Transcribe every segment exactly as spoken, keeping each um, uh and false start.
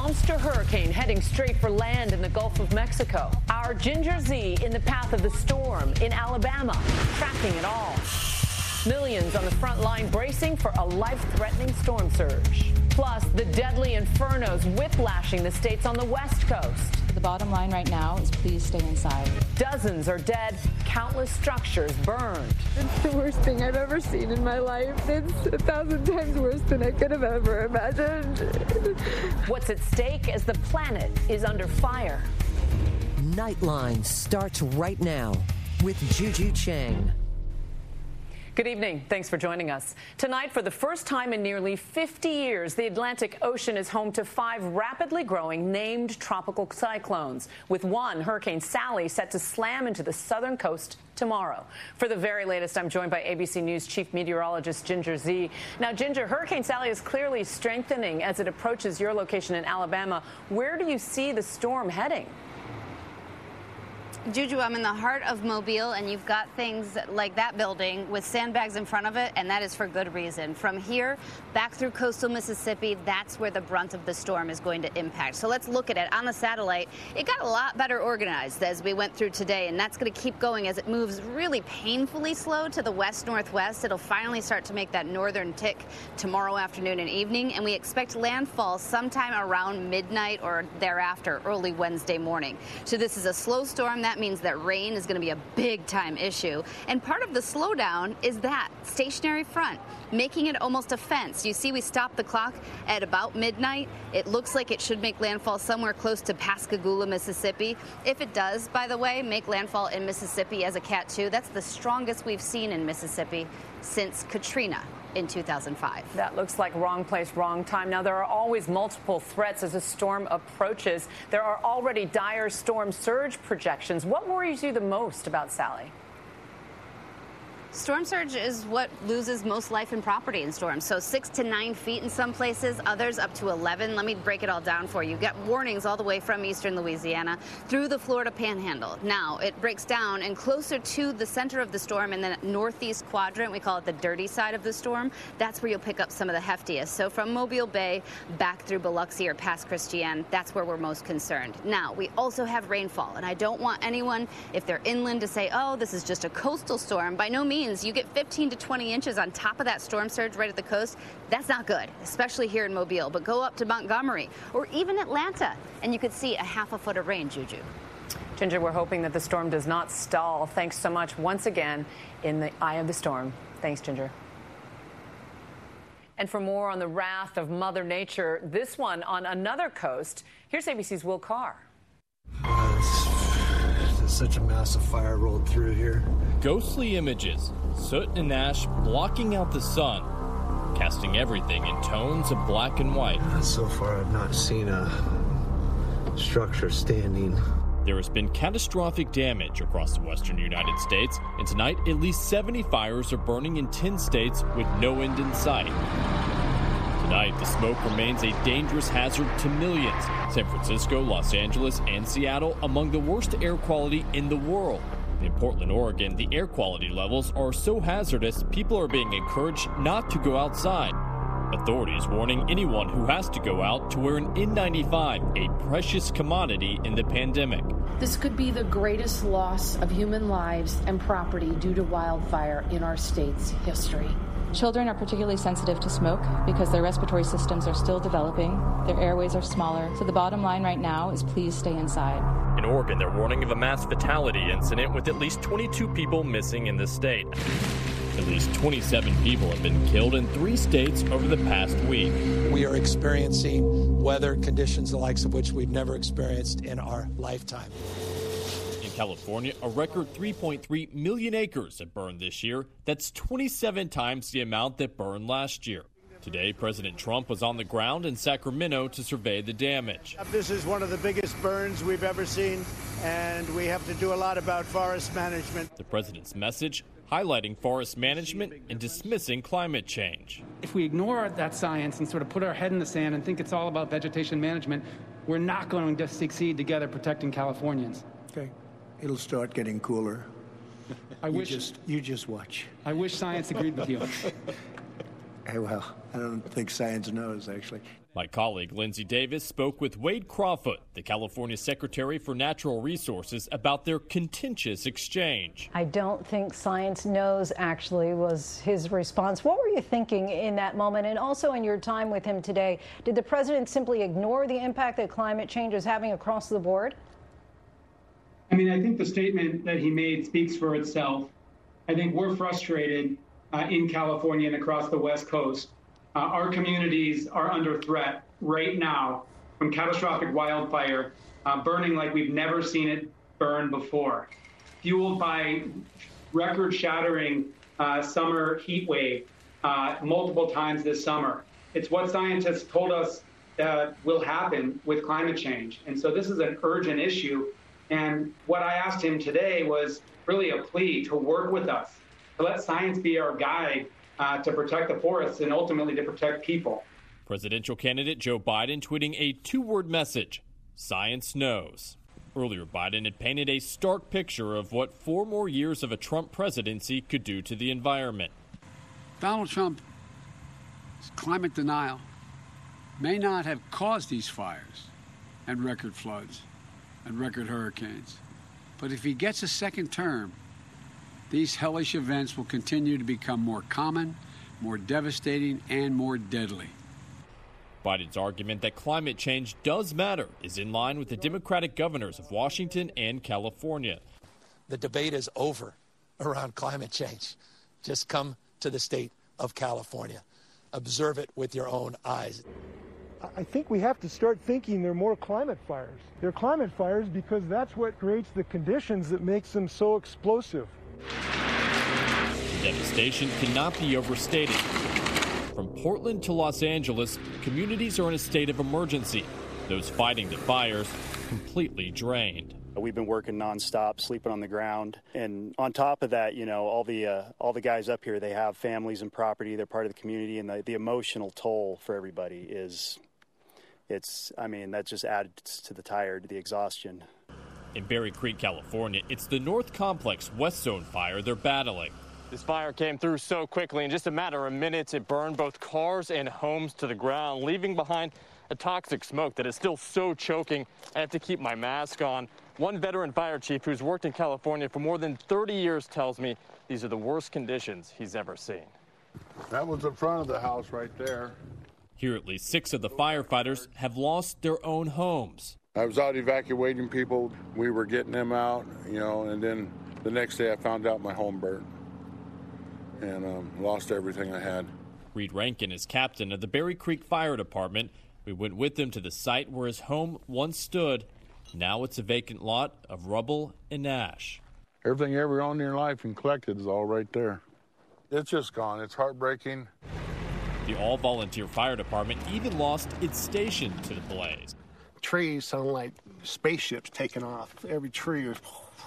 monster hurricane heading straight for land in the Gulf of Mexico. Our Ginger Z in the path of the storm in Alabama, tracking it all. Millions on the front line bracing for a life-threatening storm surge. Plus, the deadly infernos whiplashing the states on the West Coast. The bottom line right now is please stay inside. Dozens are dead, countless structures burned. It's the worst thing I've ever seen in my life. It's a thousand times worse than I could have ever imagined. What's at stake as the planet is under fire? Nightline starts right now with Juju Chang. Good evening. Thanks for joining us. Tonight, for the first time in nearly fifty years, the Atlantic Ocean is home to five rapidly growing named tropical cyclones, with one, Hurricane Sally, set to slam into the southern coast tomorrow. For the very latest, I'm joined by A B C News chief meteorologist Ginger Z. Now, Ginger, Hurricane Sally is clearly strengthening as it approaches your location in Alabama. Where do you see the storm heading? Juju, I'm in the heart of Mobile, and you've got things like that building with sandbags in front of it, and that is for good reason. From here back through coastal Mississippi, that's where the brunt of the storm is going to impact. So let's look at it. On the satellite, it got a lot better organized as we went through today, and that's going to keep going as it moves really painfully slow to the west-northwest. It'll finally start to make that northern tick tomorrow afternoon and evening, and we expect landfall sometime around midnight or thereafter, early Wednesday morning. So this is a slow storm. That means that rain is going to be a big-time issue. And part of the slowdown is that stationary front, making it almost a fence. You see we stopped the clock at about midnight. It looks like it should make landfall somewhere close to Pascagoula, Mississippi. If it does, by the way, make landfall in Mississippi as a Cat two, that's the strongest we've seen in Mississippi since Katrina in two thousand five. That looks like wrong place, wrong time. Now, there are always multiple threats as a storm approaches. There are already dire storm surge projections. What worries you the most about Sally? Storm surge is what loses most life and property in storms. So six to nine feet in some places, others up to eleven. Let me break it all down for you. You get warnings all the way from eastern Louisiana through the Florida Panhandle. Now it breaks down and closer to the center of the storm in the northeast quadrant. We call it the dirty side of the storm. That's where you'll pick up some of the heftiest. So from Mobile Bay back through Biloxi or past Christian, that's where we're most concerned. Now we also have rainfall, and I don't want anyone, if they're inland, to say, oh, this is just a coastal storm. By no means. You get fifteen to twenty inches on top of that storm surge right at the coast. That's not good, especially here in Mobile. But go up to Montgomery or even Atlanta, and you could see a half a foot of rain, Juju. Ginger, we're hoping that the storm does not stall. Thanks so much once again in the eye of the storm. Thanks, Ginger. And for more on the wrath of Mother Nature, this one on another coast, here's A B C's Will Carr. Such a massive fire rolled through here. Ghostly images, soot and ash blocking out the sun, casting everything in tones of black and white. So far, I've not seen a structure standing. There has been catastrophic damage across the western United States, and tonight at least seventy fires are burning in ten states with no end in sight. Tonight, the smoke remains a dangerous hazard to millions. San Francisco, Los Angeles, and Seattle among the worst air quality in the world. In Portland, Oregon, the air quality levels are so hazardous, people are being encouraged not to go outside. Authorities warning anyone who has to go out to wear an N ninety-five, a precious commodity in the pandemic. This could be the greatest loss of human lives and property due to wildfire in our state's history. Children are particularly sensitive to smoke because their respiratory systems are still developing, their airways are smaller, so the bottom line right now is please stay inside. In Oregon, they're warning of a mass fatality incident with at least twenty-two people missing in the state. At least twenty-seven people have been killed in three states over the past week. We are experiencing weather conditions the likes of which we've never experienced in our lifetime. In California, a record three point three million acres have burned this year. That's twenty-seven times the amount that burned last year. Today, President Trump was on the ground in Sacramento to survey the damage. This is one of the biggest burns we've ever seen, and we have to do a lot about forest management. The president's message highlighting forest management and dismissing climate change. If we ignore that science and sort of put our head in the sand and think it's all about vegetation management, we're not going to succeed together protecting Californians. Okay. It'll start getting cooler. I you wish just you just watch. I wish science agreed with you. Well, I don't think science knows, actually. My colleague Lindsay Davis spoke with Wade Crawford, the California Secretary for Natural Resources, about their contentious exchange. I don't think science knows, actually, was his response. What were you thinking in that moment? And also in your time with him today, did the president simply ignore the impact that climate change is having across the board? I mean, I think the statement that he made speaks for itself. I think we're frustrated uh, in California and across the West Coast. Uh, our communities are under threat right now from catastrophic wildfire, uh, burning like we've never seen it burn before, fueled by record-shattering uh, summer heat wave uh, multiple times this summer. It's what scientists told us uh, will happen with climate change. And so this is an urgent issue. And what I asked him today was really a plea to work with us, to let science be our guide uh, to protect the forests and ultimately to protect people. Presidential candidate Joe Biden tweeting a two-word message: science knows. Earlier, Biden had painted a stark picture of what four more years of a Trump presidency could do to the environment. Donald Trump's climate denial may not have caused these fires and record floods and record hurricanes, but if he gets a second term, these hellish events will continue to become more common, more devastating, and more deadly. Biden's argument that climate change does matter is in line with the Democratic governors of Washington and California. The debate is over around climate change. Just come to the state of California. Observe it with your own eyes. I think we have to start thinking they're more climate fires. They're climate fires because that's what creates the conditions that makes them so explosive. The devastation cannot be overstated. From Portland to Los Angeles, communities are in a state of emergency. Those fighting the fires completely drained. We've been working nonstop, sleeping on the ground, and on top of that, you know, all the uh, all the guys up here, they have families and property. They're part of the community, and the, the emotional toll for everybody is, it's, I mean, that just adds to the tired, the exhaustion. In Berry Creek, California, it's the North Complex West Zone fire they're battling. This fire came through so quickly. In just a matter of minutes, it burned both cars and homes to the ground, leaving behind a toxic smoke that is still so choking. I have to keep my mask on. One veteran fire chief who's worked in California for more than thirty years tells me these are the worst conditions he's ever seen. That was the front of the house right there. Here, at least six of the firefighters have lost their own homes. I was out evacuating people. We were getting them out, you know, and then the next day I found out my home burned and um, lost everything I had. Reed Rankin is captain of the Berry Creek Fire Department. We went with him to the site where his home once stood. Now it's a vacant lot of rubble and ash. Everything you ever owned in your life and collected is all right there. It's just gone. It's heartbreaking. The all-volunteer fire department even lost its station to the blaze. Trees sound like spaceships taking off. Every tree is,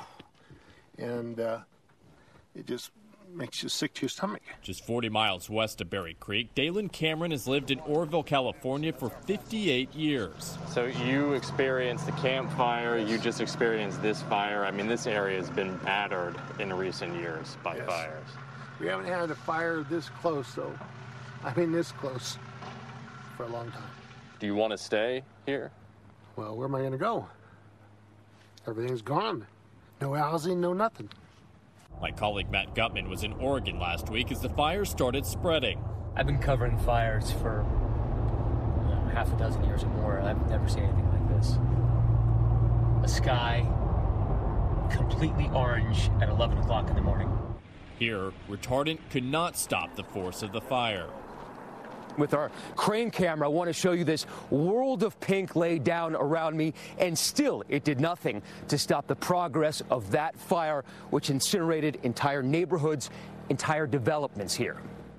and uh, it just makes you sick to your stomach. Just forty miles west of Berry Creek, Dalen Cameron has lived in Oroville, California for fifty-eight years. So you experienced the Camp Fire, you just experienced this fire. I mean, this area has been battered in recent years by yes. fires. We haven't had a fire this close, though. I mean, this close for a long time. Do you want to stay here? Well, where am I going to go? Everything's gone. No housing, no nothing. My colleague Matt Gutman was in Oregon last week as the fire started spreading. I've been covering fires for you know, half a dozen years or more. I've never seen anything like this. A sky completely orange at eleven o'clock in the morning. Here, retardant could not stop the force of the fire. With our crane camera, I want to show you this world of pink laid down around me, and still it did nothing to stop the progress of that fire, which incinerated entire neighborhoods, entire developments here.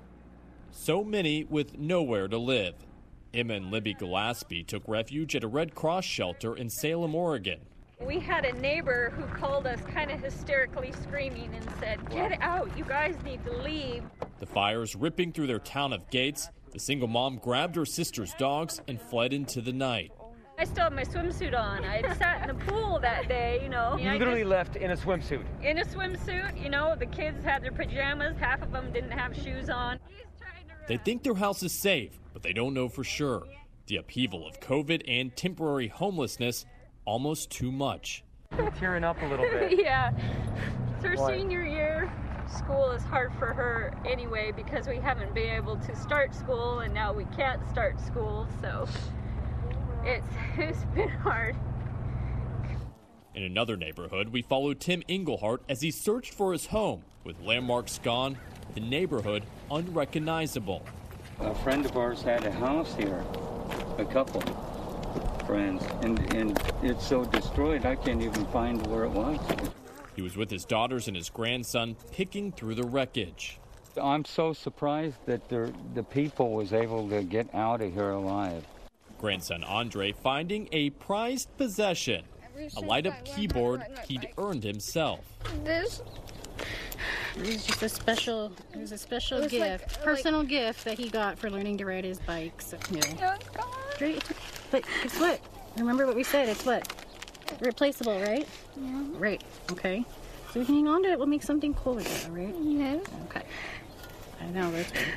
So many with nowhere to live. Emma and Libby Gillespie took refuge at a Red Cross shelter in Salem, Oregon. We had a neighbor who called us kind of hysterically screaming and said, "Get out, you guys need to leave." The fires ripping through their town of Gates. The single mom grabbed her sister's dogs and fled into the night. I still have my swimsuit on. I had sat in the pool that day, you know. You literally left in a swimsuit. In a swimsuit, you know. The kids had their pajamas. Half of them didn't have shoes on. They think their house is safe, but they don't know for sure. The upheaval of COVID and temporary homelessness, almost too much. Tearing up a little bit. Yeah. It's her Why? senior year. School is hard for her anyway because we haven't been able to start school and now we can't start school, so it's, it's been hard. In another neighborhood, we followed Tim Englehart as he searched for his home. With landmarks gone, the neighborhood unrecognizable. A friend of ours had a house here, a couple friends, and, and it's so destroyed I can't even find where it was. He was with his daughters and his grandson picking through the wreckage. I'm so surprised that the, the people was able to get out of here alive. Grandson Andre finding a prized possession, a light-up keyboard he'd earned himself. This it was just a special, it was a special It was gift, like- personal like, gift that he got for learning to ride his bike. So, you know. Oh, God. Great. It's okay. But guess what? Remember what we said, it's what? Replaceable, right? Yeah. Right, okay. So we can hang on to it, we'll make something cool with it, all right? Yeah. Okay. I know, that's good.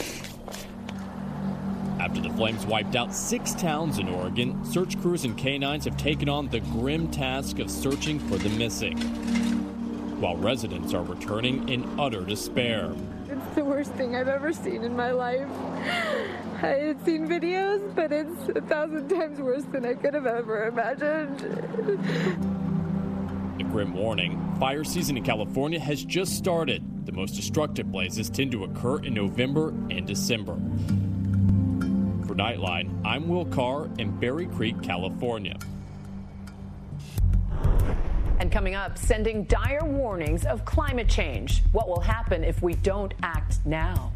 After the flames wiped out six towns in Oregon, search crews and canines have taken on the grim task of searching for the missing, while residents are returning in utter despair. It's the worst thing I've ever seen in my life. I had seen videos, but it's a thousand times worse than I could have ever imagined. A grim warning, fire season in California has just started. The most destructive blazes tend to occur in November and December. For Nightline, I'm Will Carr in Berry Creek, California. And coming up, sending dire warnings of climate change. What will happen if we don't act now?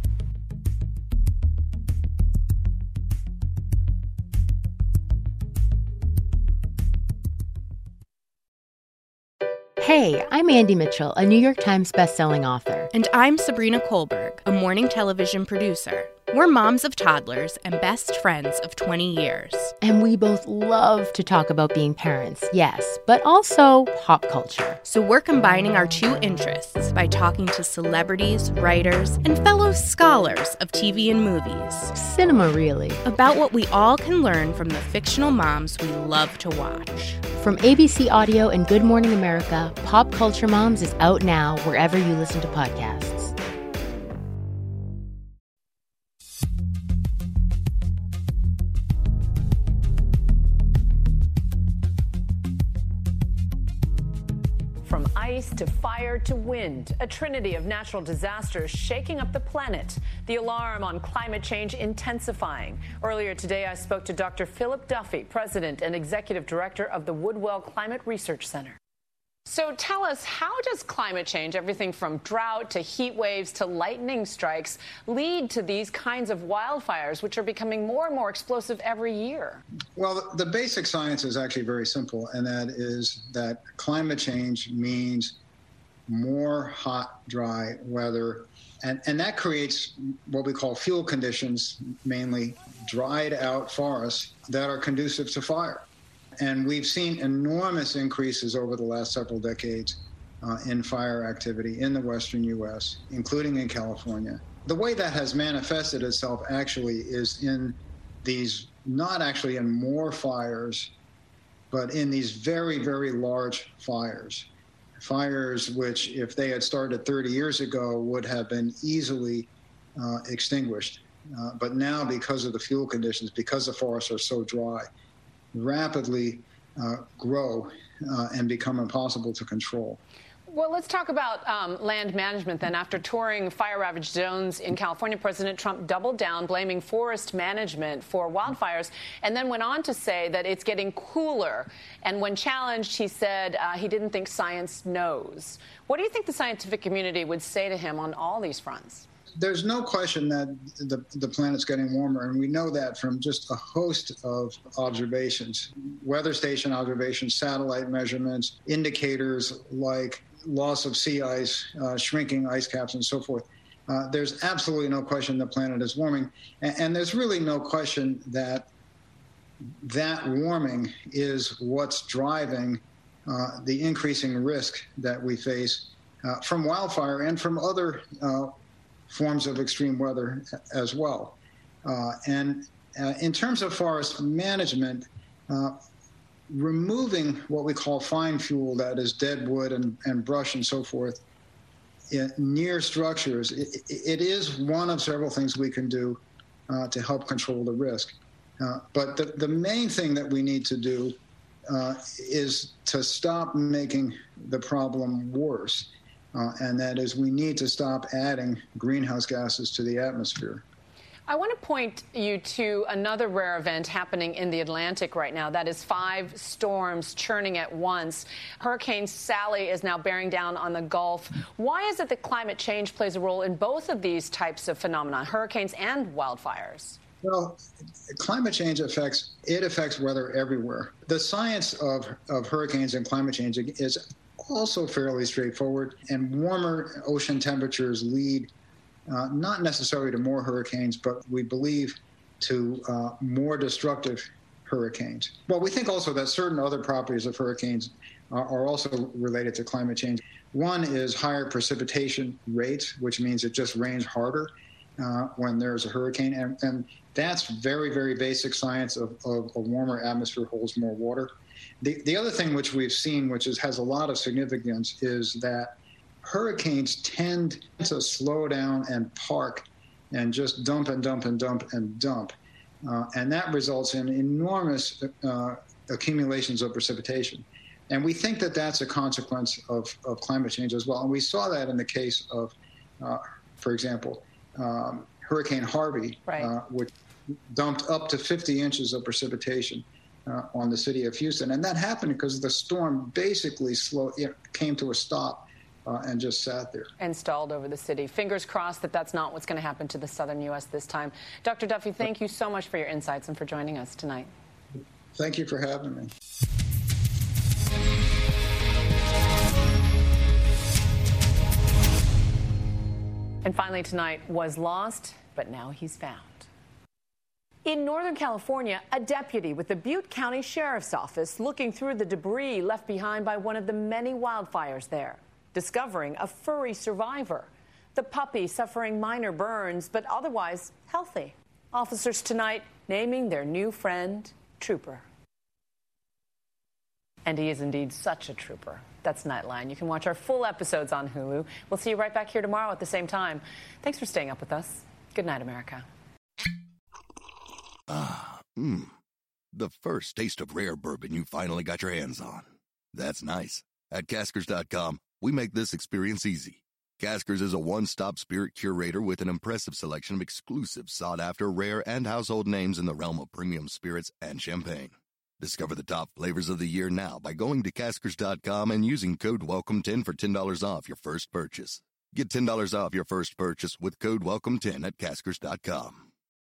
Hey, I'm Andy Mitchell, a New York Times bestselling author. And I'm Sabrina Kohlberg, a morning television producer. We're moms of toddlers and best friends of twenty years. And we both love to talk about being parents, yes, but also pop culture. So we're combining our two interests by talking to celebrities, writers, and fellow scholars of T V and movies. Cinema, really. About what we all can learn from the fictional moms we love to watch. From A B C Audio and Good Morning America, Pop Culture Moms is out now wherever you listen to podcasts. From ice to fire to wind, a trinity of natural disasters shaking up the planet. The alarm on climate change intensifying. Earlier today, I spoke to Doctor Philip Duffy, President and Executive Director of the Woodwell Climate Research Center. So tell us, how does climate change, everything from drought to heat waves to lightning strikes, lead to these kinds of wildfires, which are becoming more and more explosive every year? Well, the basic science is actually very simple, and that is that climate change means more hot, dry weather, and, and that creates what we call fuel conditions, mainly dried out forests that are conducive to fire. And we've seen enormous increases over the last several decades uh, in fire activity in the western U S, including in California. The way that has manifested itself actually is in these, not actually in more fires, but in these very, very large fires. Fires which, if they had started thirty years ago, would have been easily uh, extinguished. Uh, but now, because of the fuel conditions, because the forests are so dry, rapidly uh, grow uh, and become impossible to control. Well, let's talk about um, land management then. After touring fire-ravaged zones in California, President Trump doubled down, blaming forest management for wildfires, and then went on to say that it's getting cooler. And when challenged, he said uh, he didn't think science knows. What do you think the scientific community would say to him on all these fronts? There's no question that the, the planet's getting warmer, and we know that from just a host of observations, weather station observations, satellite measurements, indicators like loss of sea ice, uh, shrinking ice caps, and so forth. Uh, there's absolutely no question the planet is warming, and, and there's really no question that that warming is what's driving uh, the increasing risk that we face uh, from wildfire and from other uh, forms of extreme weather as well. Uh, and uh, in terms of forest management, uh, removing what we call fine fuel, that is dead wood and, and brush and so forth, in, near structures, it, it is one of several things we can do uh, to help control the risk. Uh, but the, the main thing that we need to do uh, is to stop making the problem worse. Uh, and that is, we need to stop adding greenhouse gases to the atmosphere. I want to point you to another rare event happening in the Atlantic right now. That is five storms churning at once. Hurricane Sally is now bearing down on the Gulf. Why is it that climate change plays a role in both of these types of phenomena, hurricanes and wildfires? Well, climate change affects, it affects weather everywhere. The science of, of hurricanes and climate change is also fairly straightforward, and warmer ocean temperatures lead Uh, not necessarily to more hurricanes, but we believe to uh, more destructive hurricanes. Well, we think also that certain other properties of hurricanes are, are also related to climate change. One is higher precipitation rates, which means it just rains harder uh, when there's a hurricane. And, and that's very, very basic science of, of a warmer atmosphere holds more water. The, the other thing which we've seen, which is, has a lot of significance, is that hurricanes tend to slow down and park and just dump and dump and dump and dump. Uh, and that results in enormous uh, accumulations of precipitation. And we think that that's a consequence of, of climate change as well. And we saw that in the case of, uh, for example, um, Hurricane Harvey, right. uh, which dumped up to fifty inches of precipitation uh, on the city of Houston. And that happened because the storm basically slow, you know, came to a stop. Uh, and just sat there. And stalled over the city. Fingers crossed that that's not what's going to happen to the southern U S this time. Doctor Duffy, thank you so much for your insights and for joining us tonight. Thank you for having me. And finally tonight, was lost, but now he's found. In Northern California, a deputy with the Butte County Sheriff's Office looking through the debris left behind by one of the many wildfires there, discovering a furry survivor. The puppy suffering minor burns, but otherwise healthy. Officers tonight naming their new friend Trooper. And he is indeed such a trooper. That's Nightline. You can watch our full episodes on Hulu. We'll see you right back here tomorrow at the same time. Thanks for staying up with us. Good night, America. Ah, mmm. The first taste of rare bourbon you finally got your hands on. That's nice. At Caskers dot com, we make this experience easy. Caskers is a one-stop spirit curator with an impressive selection of exclusive, sought-after, rare, and household names in the realm of premium spirits and champagne. Discover the top flavors of the year now by going to Caskers dot com and using code welcome ten for ten dollars off your first purchase. Get ten dollars off your first purchase with code welcome ten at Caskers dot com.